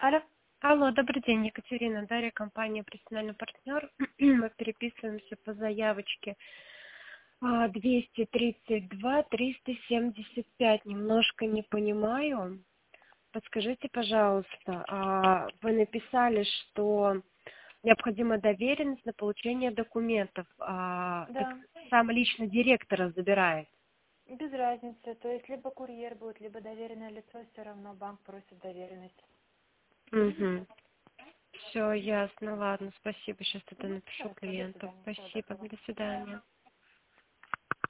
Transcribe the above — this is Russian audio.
Алло. Алло, добрый день, Екатерина, Дарья, компания «Профессиональный партнер». Мы переписываемся по заявочке 232-375. Немножко не понимаю. Подскажите, пожалуйста, вы написали, что необходима доверенность на получение документов. Так Да, сам лично директора забирает. без разницы. То есть либо курьер будет, либо доверенное лицо, все равно банк просит доверенность. Угу. Все ясно, ладно, спасибо. Сейчас это напишу Хорошо, до клиенту. свидания. Всего Спасибо, доброго. до свидания.